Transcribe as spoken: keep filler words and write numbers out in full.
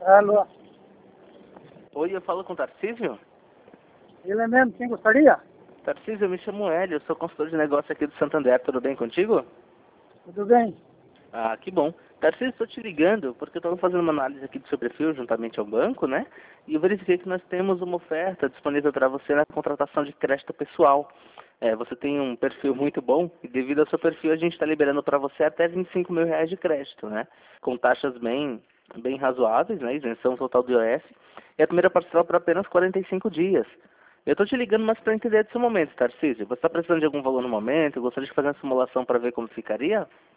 Alô, Oi, eu falo com o Tarcísio? ele é mesmo, quem gostaria? Tarcísio, eu me chamo Hélio, eu sou consultor de negócio aqui do Santander, tudo bem contigo? Tudo bem? Ah, que bom. Tarcísio, estou te ligando porque eu estava fazendo uma análise aqui do seu perfil juntamente ao banco, né? E eu verifiquei que nós temos uma oferta disponível para você na contratação de crédito pessoal. É, você tem um perfil muito bom e devido ao seu perfil a gente está liberando para você até vinte e cinco mil reais de crédito, né? Com taxas bem, bem razoáveis, né? Isenção total do I O F. E a primeira parcela por apenas quarenta e cinco dias. Eu estou te ligando mais para entender do seu momento, Tarcísio. Você está precisando de algum valor no momento? Eu gostaria de fazer uma simulação para ver como ficaria?